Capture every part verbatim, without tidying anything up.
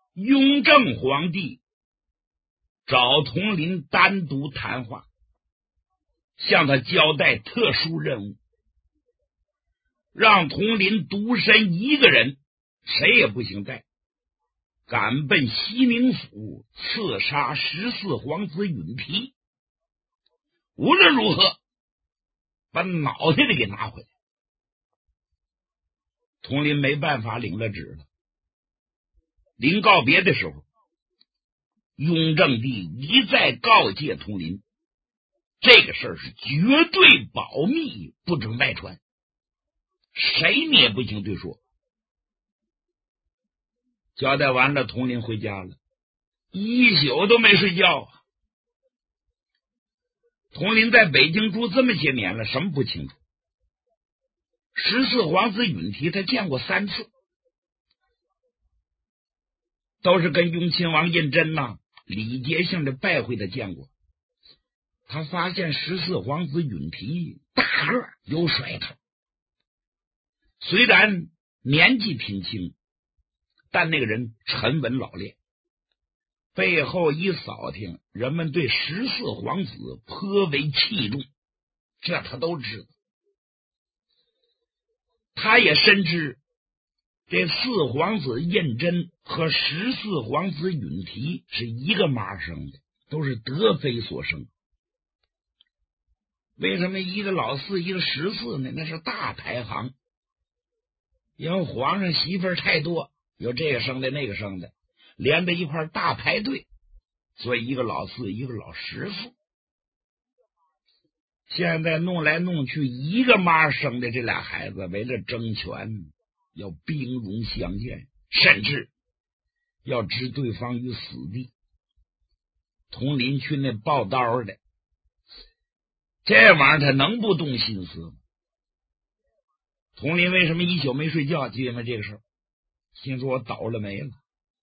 雍正皇帝找统领单独谈话，向他交代特殊任务，让统领独身一个人，谁也不行带，赶奔西宁府刺杀十四皇子允提，无论如何把脑袋得给拿回来。统领没办法，领了旨了。临告别的时候，雍正帝一再告诫统领，这个事儿是绝对保密，不准外传，谁你也不行对说。交代完了，统领回家了，一宿都没睡觉啊。统领在北京住这么些年了，什么不清楚？十四皇子允提他见过三次，都是跟雍亲王胤禛呐礼节性的拜会的见过。他发现十四皇子允提大个有甩头，虽然年纪挺轻，但那个人沉稳老练。背后一扫听，人们对十四皇子颇为器重，这他都知道。他也深知这四皇子胤禛和十四皇子允提是一个妈生的，都是德妃所生。为什么一个老四一个十四呢？那是大排行，因为皇上媳妇儿太多，有这个生的那个生的，连在一块大排队，所以一个老四一个老十四。现在弄来弄去，一个妈生的这俩孩子为了争权要兵戎相见，甚至要置对方于死地。统领去那报刀的，这玩意儿他能不动心思吗？统领为什么一宿没睡觉？就因为这个事儿，心说我倒了霉了，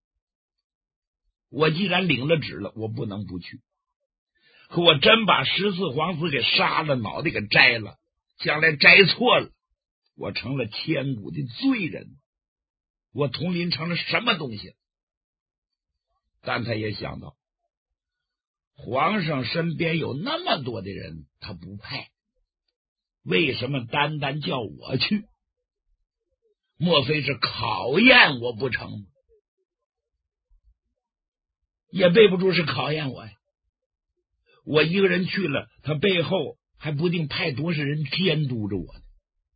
我既然领了旨了，我不能不去。可我真把十四皇子给杀了，脑袋给摘了，将来摘错了，我成了千古的罪人，我统领成了什么东西？但他也想到皇上身边有那么多的人，他不派，为什么单单叫我去？莫非是考验我不成吗？也背不住是考验我呀。我一个人去了，他背后还不定派多少人监督着我呢。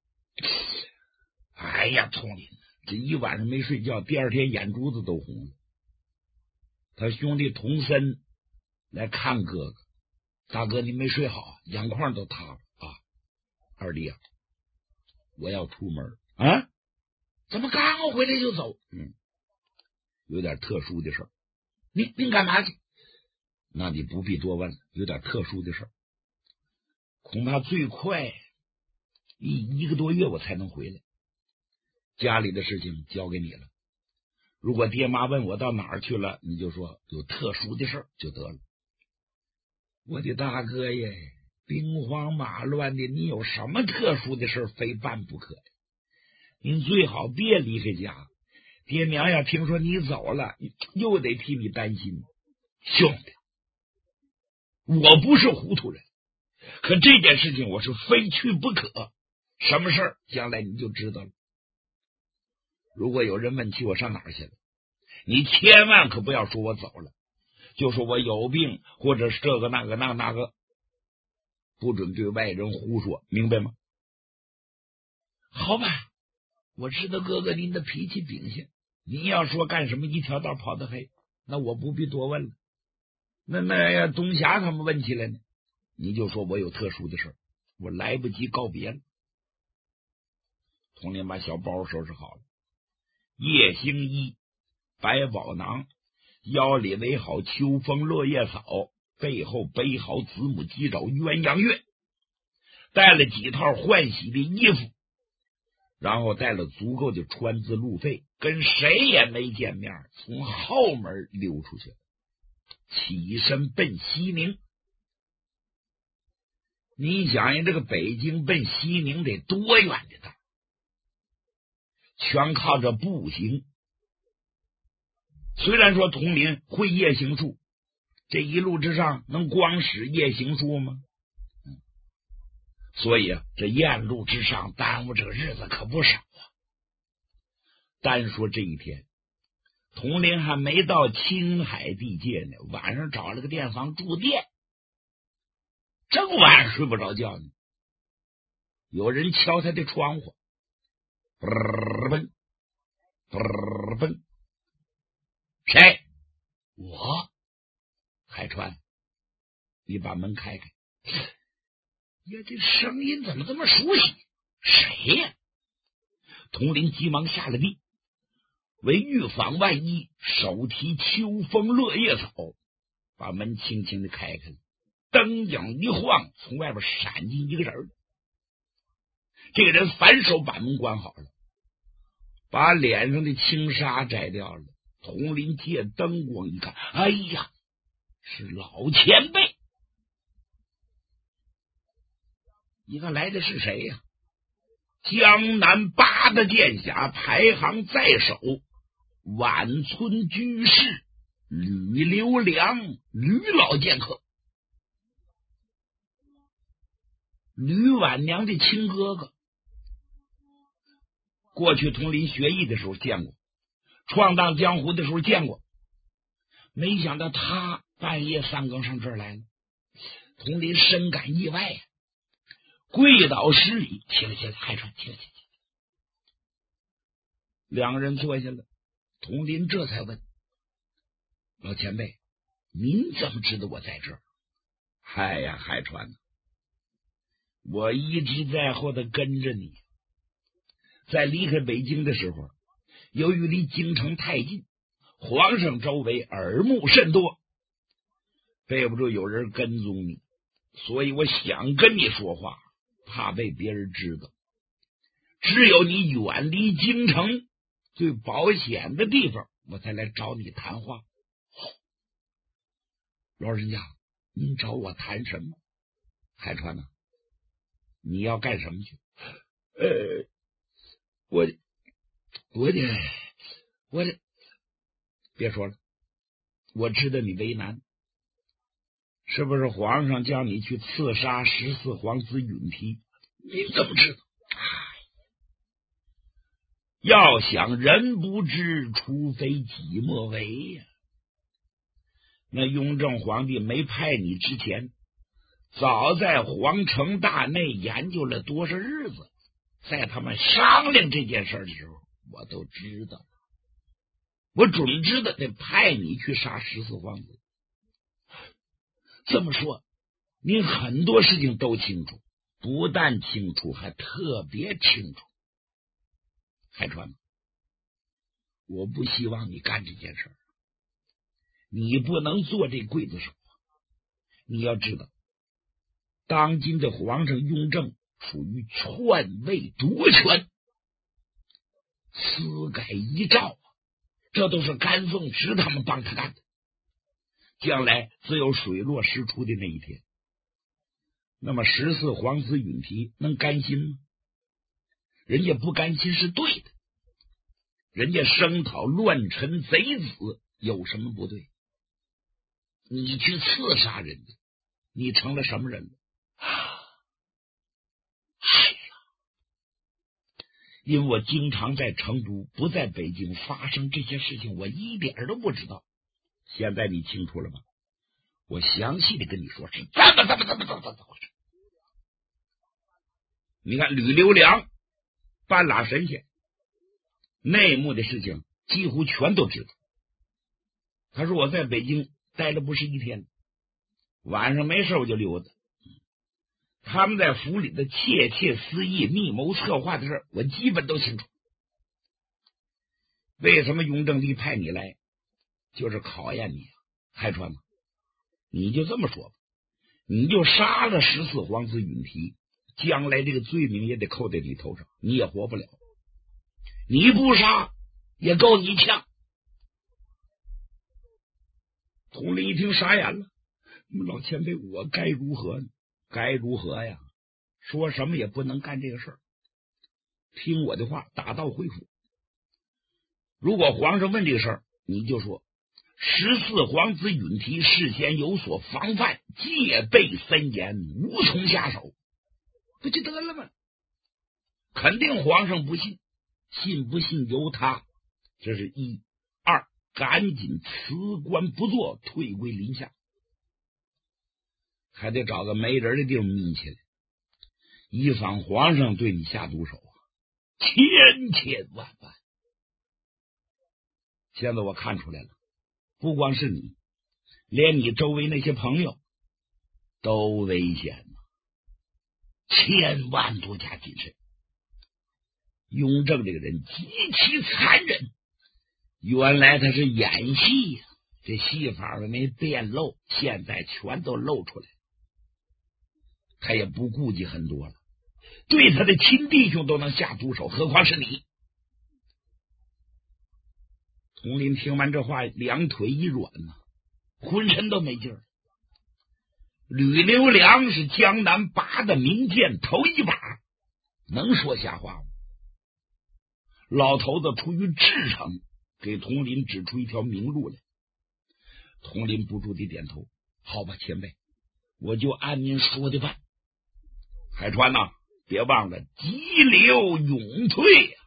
哎呀，统领这一晚上没睡觉，第二天眼珠子都红了。他兄弟童森来看哥哥，大哥你没睡好，眼眶都塌了啊！二弟啊，我要出门啊！怎么刚回来就走？嗯，有点特殊的事儿。你你干嘛去？那你不必多问了，有点特殊的事儿，恐怕最快一一个多月我才能回来。家里的事情交给你了，如果爹妈问我到哪儿去了，你就说有特殊的事儿就得了。我的大哥耶，兵荒马乱的，你有什么特殊的事非办不可？您最好别离开家，爹娘呀听说你走了，又得替你担心。兄弟，我不是糊涂人，可这件事情我是非去不可。什么事儿，将来你就知道了。如果有人问起我上哪儿去了，你千万可不要说我走了，就说我有病，或者是这个那个那个那个，不准对外人胡说，明白吗？好吧，我知道哥哥您的脾气秉性，您要说干什么一条道跑得黑，那我不必多问了。那那东霞他们问起来呢，你就说我有特殊的事，我来不及告别了。统领把小包收拾好了，叶星衣、百宝囊，腰里围好秋风落叶草，背后背好子母鸡爪鸳鸯月，带了几套换洗的衣服，然后带了足够的川资路费，跟谁也没见面，从后门溜出去了，起身奔西宁。你想想，这个北京奔西宁得多远的道？全靠着步行。 虽然说统领会夜行术，这一路之上能光使夜行术吗？嗯、所以啊，这沿路之上耽误这个日子可不少啊。单说这一天，统领还没到青海地界呢，晚上找了个店房住店，正晚上睡不着觉呢，有人敲他的窗户，嘣嘣嘣，谁？我。海川，你把门开开。呀，这声音怎么这么熟悉？谁呀？统领急忙下了地，为预防万一，手提秋风落叶草，把门轻轻的开开了。灯影一晃，从外边闪进一个人。这个人反手把门关好了，把脸上的轻纱摘掉了。统领借灯光一看，哎呀，是老前辈。一看来的是谁呀、啊？江南八大剑侠排行在首，晚村居士吕留良，吕老剑客，吕婉娘的亲哥哥。过去统领学艺的时候见过，闯荡江湖的时候见过，没想到他半夜三更上这儿来了，统领深感意外呀、啊，跪倒施礼，起来起来，海川起来起来。两个人坐下了，统领这才问：老前辈，您怎么知道我在这儿？嗨呀，海川，我一直在后头跟着你。在离开北京的时候，由于离京城太近，皇上周围耳目甚多，背不住有人跟踪你，所以我想跟你说话，怕被别人知道。只有你远离京城最保险的地方，我才来找你谈话。老人家，您找我谈什么？海川呢、啊？你要干什么去？呃，我，我得，我得，别说了，我知道你为难，是不是皇上叫你去刺杀十四皇子允提？你怎么知道？要想人不知，除非己莫为呀、啊。那雍正皇帝没派你之前，早在皇城大内研究了多少日子，在他们商量这件事的时候，我都知道，我准知道得派你去杀十四皇子。这么说，你很多事情都清楚，不但清楚，还特别清楚。海川，我不希望你干这件事，你不能做这刽子手。你要知道，当今的皇上雍正处于篡位夺权，私改遗诏，这都是甘凤池他们帮他干的，将来自有水落石出的那一天。那么十四皇子允提能甘心吗？人家不甘心是对的，人家声讨乱臣贼子有什么不对？你去刺杀人家，你成了什么人了？哎呀，因为我经常在成都，不在北京发生这些事情，我一点都不知道。现在你清楚了吧？我详细的跟你说是怎么怎么怎么怎么怎么回事。你看吕留良、半拉神仙内幕的事情几乎全都知道。他说我在北京待了不是一天，晚上没事我就溜达。他们在府里的窃窃私议、密谋策划的事，我基本都清楚。为什么雍正帝派你来，就是考验你啊，海川嘛。你就这么说吧，你就杀了十四皇子允提，将来这个罪名也得扣在你头上，你也活不了。你不杀也够你呛。统领一听傻眼了，老前辈，我该如何呢？该如何呀？说什么也不能干这个事儿，听我的话，打道回府。如果皇上问这个事儿，你就说十四皇子允提事先有所防范，戒备森严，无从下手，不就得了吗？肯定皇上不信，信不信由他。这是一。二，赶紧辞官不做，退归临下，还得找个没人的地方眯起来，以防皇上对你下毒手啊，千千万万。现在我看出来了，不光是你，连你周围那些朋友都危险了，千万多加谨慎。雍正这个人极其残忍，原来他是演戏呀、啊，这戏法没变漏，现在全都露出来，他也不顾忌很多了，对他的亲弟兄都能下毒手，何况是你。佟林听完这话，两腿一软呐、啊，浑身都没劲儿。吕留良是江南拔的名剑头一把，能说瞎话吗？老头子出于至诚，给佟林指出一条明路来。佟林不住地点头，好吧，前辈，我就按您说的办。海川呐、啊，别忘了急流勇退呀、啊！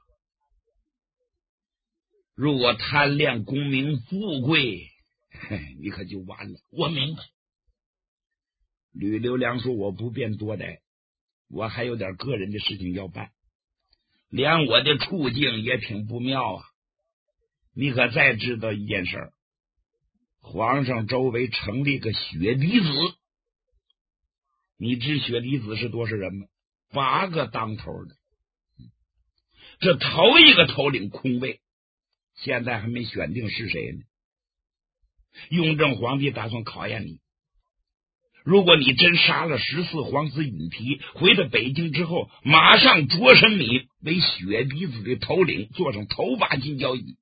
如果贪恋功名富贵，嘿，你可就完了。我明白。吕留良说：“我不便多待，我还有点个人的事情要办，连我的处境也挺不妙啊。你可再知道一件事，皇上周围成立个血滴子，你知血滴子是多少人吗？八个当头的，这头一个头领空位，现在还没选定是谁呢。雍正皇帝打算考验你，如果你真杀了十四皇子允提，回到北京之后，马上擢升你为血滴子的头领，坐上头把金交椅。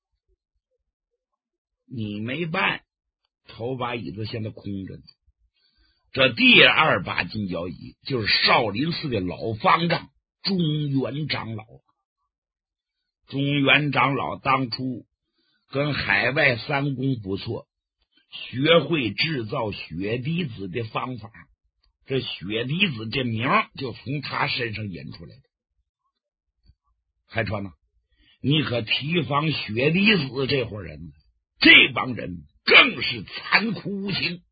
你没办，头把椅子现在空着呢。这第二把金交椅就是少林寺的老方丈中原长老。中原长老当初跟海外三公不错，学会制造血滴子的方法，这血滴子这名就从他身上引出来的。海川呢，你可提防血滴子这伙人，这帮人更是残酷无情。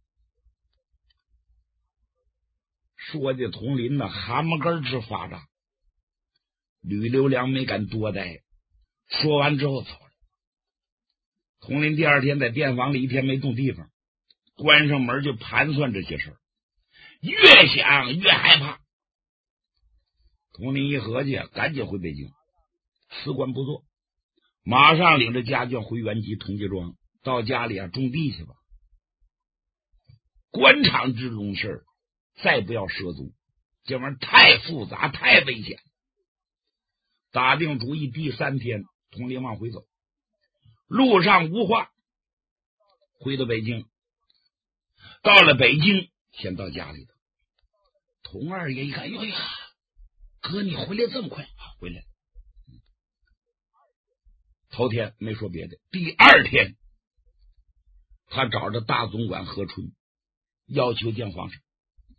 说的佟林呢蛤蟆根直发炸，吕留良没敢多待，说完之后走了。佟林第二天在店房里一天没动地方，关上门就盘算这些事儿，越想越害怕。佟林一合计，赶紧回北京，辞官不做，马上领着家眷回原籍同济庄，到家里啊种地去吧。官场之中事再不要涉足，这玩意儿太复杂太危险。打定主意，第三天佟林往回走，路上无话，回到北京。到了北京，先到家里头，佟二爷一看，哟呀，哥你回来这么快，回来。头天没说别的，第二天他找着大总管何春，要求见皇上。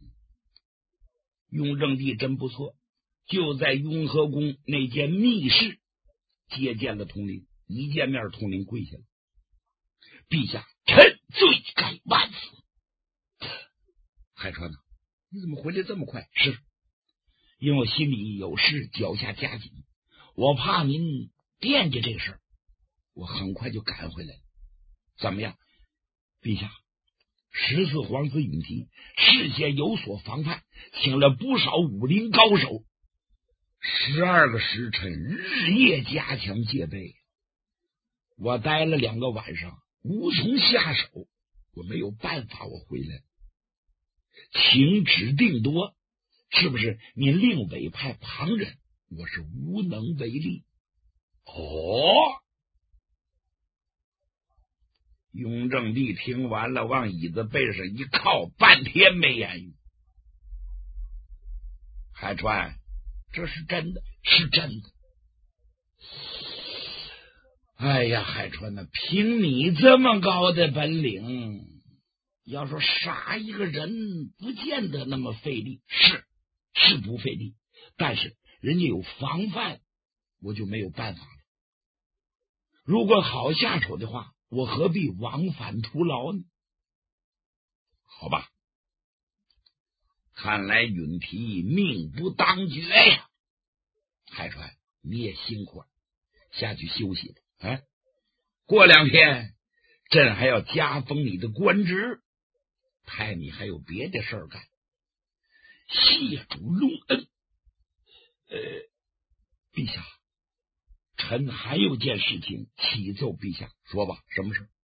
雍正帝真不错，就在雍和宫那间密室接见了佟林。一见面，佟林跪下了：“陛下，臣罪该万死。”海川呢？你怎么回来这么快？是因为我心里有事，脚下加紧，我怕您惦记这个事儿，我很快就赶回来了。怎么样，陛下？十四皇子允提事先有所防范，请了不少武林高手，十二个时辰日夜加强戒备。我待了两个晚上，无从下手，我没有办法，我回来了。请旨定夺，是不是您另委派旁人？我是无能为力。哦。雍正帝听完了，往椅子背上一靠，半天没言语。海川，这是真的，是真的。 哎呀，海川呐，凭你这么高的本领，要说杀一个人不见得那么费力，是是不费力，但是人家有防范，我就没有办法了。如果好下手的话，我何必往返徒劳呢？好吧，看来允提命不当绝呀。海川，你也辛苦了，下去休息吧。哎，过两天朕还要加封你的官职，派你还有别的事儿干。谢主隆恩。呃，陛下，臣还有件事情启奏陛下。说吧，什么事？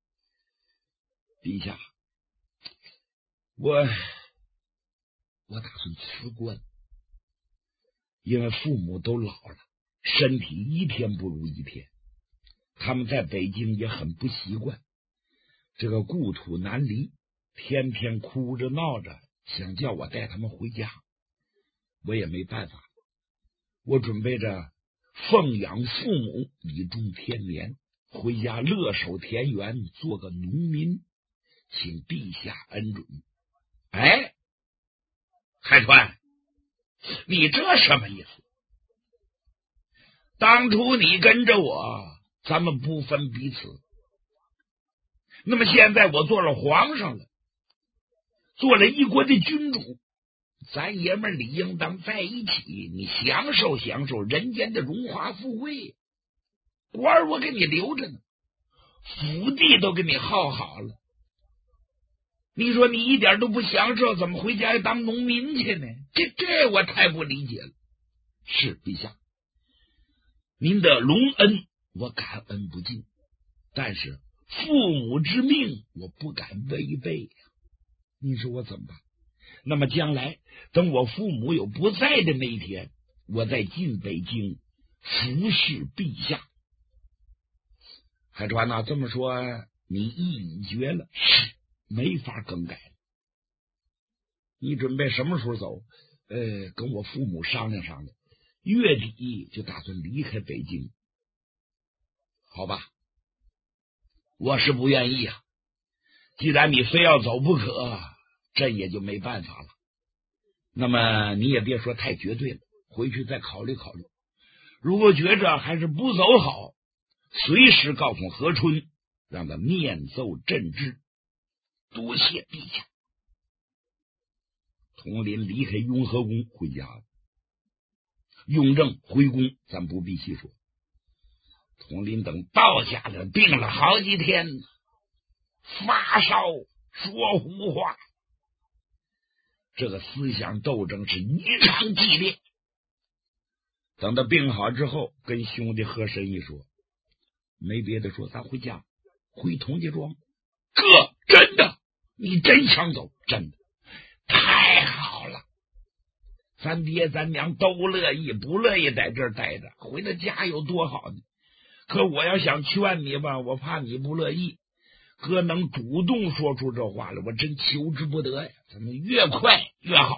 陛下，我我打算辞官，因为父母都老了，身体一天不如一天，他们在北京也很不习惯，这个故土难离，天天哭着闹着想叫我带他们回家，我也没办法。我准备着奉养父母，以助天年，回家乐守田园，做个农民，请陛下恩准。哎，海川，你这什么意思？当初你跟着我，咱们不分彼此，那么现在我做了皇上了，做了一国的君主，咱爷们理应当在一起，你享受享受人间的荣华富贵，官我给你留着呢，府地都给你耗好了，你说你一点都不享受，怎么回家当农民去呢？这这我太不理解了。是陛下，您的隆恩我感恩不尽，但是父母之命我不敢违背呀，你说我怎么办？那么将来等我父母有不在的那一天，我再进北京服侍陛下。海川呐，这么说你意已决了？是，没法更改了。你准备什么时候走？呃，跟我父母商量商量，月底就打算离开北京。好吧，我是不愿意啊，既然你非要走不可，朕也就没办法了。那么你也别说太绝对了，回去再考虑考虑。如果觉着还是不走好，随时告诉何春，让他面奏朕知。多谢陛下。佟林离开雍和宫回家了，雍正回宫咱不必细说。佟林等到家了，病了好几天，发烧，说胡话，这个思想斗争是异常激烈。等他病好之后，跟兄弟和珅一说，没别的说，咱回家，回佟家庄。哥，真的，你真想走？真的，太好了，咱爹咱娘都乐意，不乐意在这儿待着，回到家有多好呢？可我要想劝你吧，我怕你不乐意。哥能主动说出这话来，我真求之不得呀！咱们越快越好。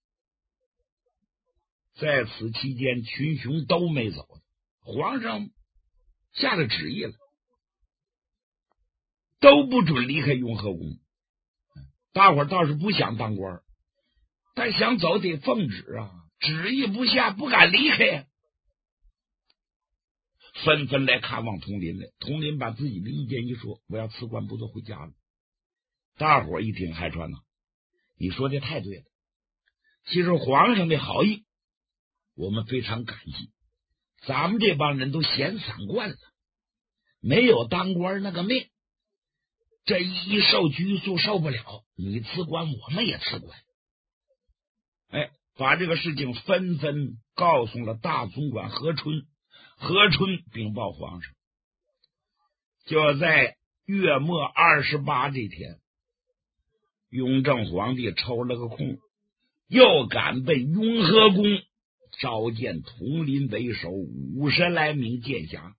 在此期间，群雄都没走，皇上下了旨意了，都不准离开雍和宫。大伙儿倒是不想当官，但想走得奉旨啊，旨意不下，不敢离开呀。纷纷来看望佟林来，佟林把自己的意见一说，我要辞官不做，回家了。大伙儿一听，海川呐，你说的太对了，其实皇上的好意我们非常感激，咱们这帮人都闲散惯了，没有当官那个命，这一受拘束受不了，你辞官我们也辞官。哎，把这个事情纷纷告诉了大总管何春，何春禀报皇上。就在月末二十八这天，雍正皇帝抽了个空，又赶奔雍和宫，召见佟林为首五十来名剑侠，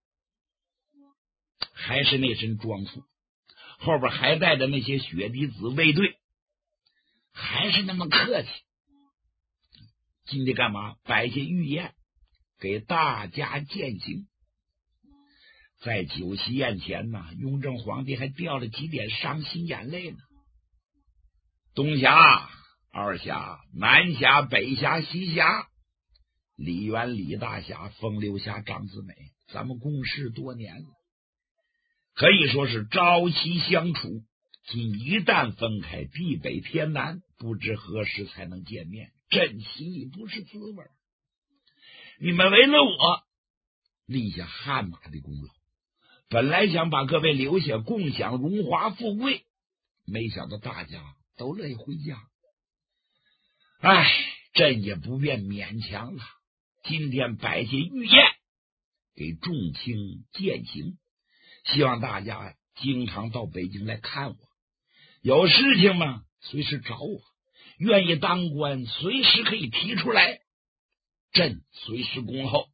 还是那身装束，后边还带着那些血滴子卫队，还是那么客气。今天干嘛？摆些御宴给大家饯行。 在酒席宴前呢，雍正皇帝还掉了几点伤心眼泪呢。东辖、二辖、南辖、北辖、西辖，李渊、李大侠、风流侠、张子美，咱们共事多年了，可以说是朝夕相处。今一旦分开，地北天南，不知何时才能见面，朕心里不是滋味。你们为了我立下汗马的功劳，本来想把各位留下共享荣华富贵，没想到大家都乐意回家。唉，朕也不便勉强了。今天摆些御宴，给众卿饯行，希望大家经常到北京来看我，有事情嘛随时找我，愿意当官随时可以提出来，朕随时恭候。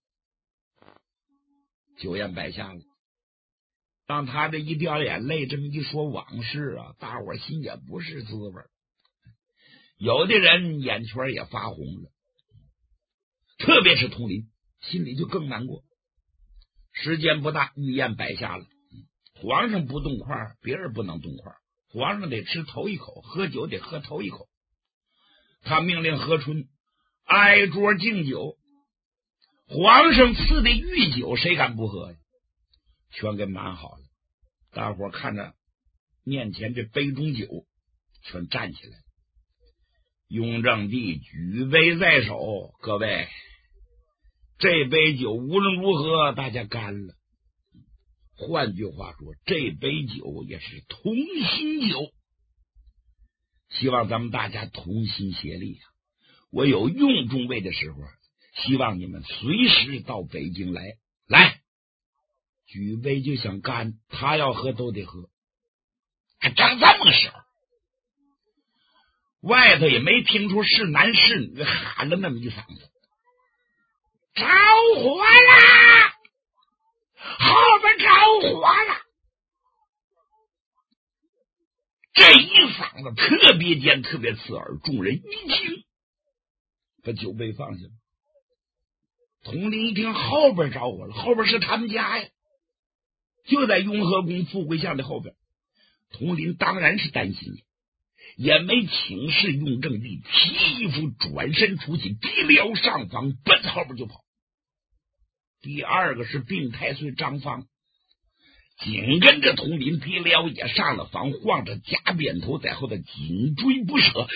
酒宴摆下了，当他这一掉眼泪，这么一说往事啊，大伙心也不是滋味，有的人眼圈也发红了，特别是佟林心里就更难过。时间不大，御宴摆下了，皇上不动筷，别人不能动筷，皇上得吃头一口，喝酒得喝头一口。他命令何春挨桌敬酒，皇上赐的御酒谁敢不喝呀？全给满好了。大伙看着面前这杯中酒，全站起来。雍正帝举杯在手，各位，这杯酒无论如何大家干了。换句话说，这杯酒也是同心酒，希望咱们大家同心协力啊！我有用中尉的时候，希望你们随时到北京来。来，举杯就想干，他要喝都得喝。还正这么个时候，外头也没听出是男是女，喊了那么一嗓子：“着火啦！后边着火了！”这一嗓子特别尖，特别刺耳，众人一听，把酒杯放下了。佟林一听后边着火了，后边是他们家呀，就在雍和宫富贵巷的后边。佟林当然是担心，也没请示雍正帝，提衣服转身出去，提撩上房，奔后边就跑。第二个是病太岁张方，紧跟着佟林提撩也上了房，晃着假扁头在后头紧追不舍。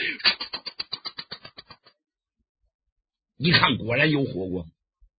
一看果然有火光，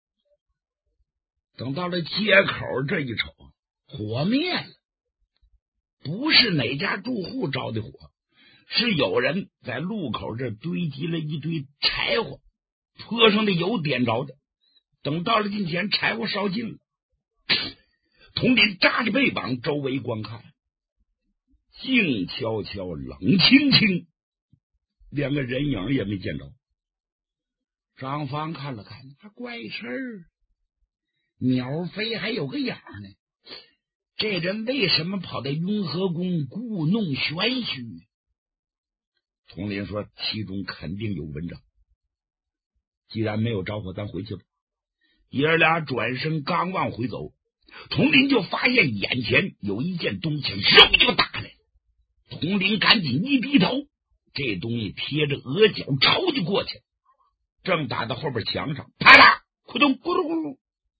等到了街口，这一瞅，火灭了。不是哪家住户着的火，是有人在路口这堆积了一堆柴火，泼上的油点着的。等到了近前，柴火烧尽了，佟林扎着背膀周围观看，静悄悄冷清清，连个人影也没见着。张方看了看，他怪事儿，鸟飞还有个影呢，这人为什么跑到雍和宫故弄玄虚？佟林说其中肯定有文章，既然没有着火，咱回去吧。爷儿俩转身刚往回走，佟林就发现眼前有一件东西肉就打来，佟林赶紧一低头，这东西贴着额角抽就过去，正打到后边墙上，啪啦咕咚咕噜咕噜，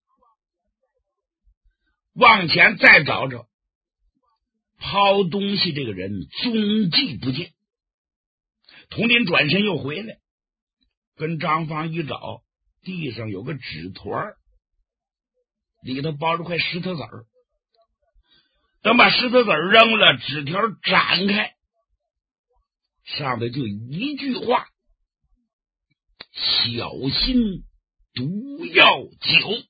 往前再找找，抛东西这个人踪迹不见。佟林转身又回来，跟张方一找，地上有个纸团，里头包着块石头子儿。等把石头子儿扔了，纸条展开，上头就一句话：小心毒药酒。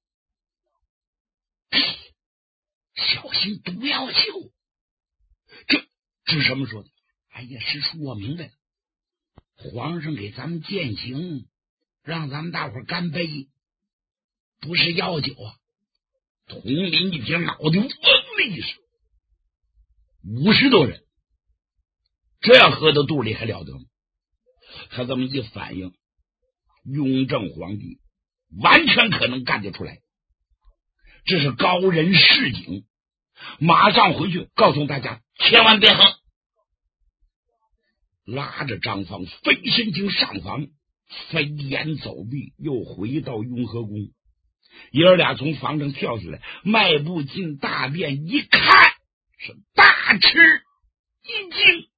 小心毒药酒，这这是什么说的？哎呀，师叔，我明白了，皇上给咱们饯行，让咱们大伙干杯，不是药酒啊！佟林一听，脑袋嗡的一声，五十多人，这样喝到肚里还了得吗？他这么一反应，雍正皇帝完全可能干得出来。 这是高人示警，马上回去告诉大家，千万别横。拉着张芳飞身经上房，飞檐走壁，又回到雍和宫。爷儿俩从房上跳下来，迈步进大殿，一看是大吃一惊。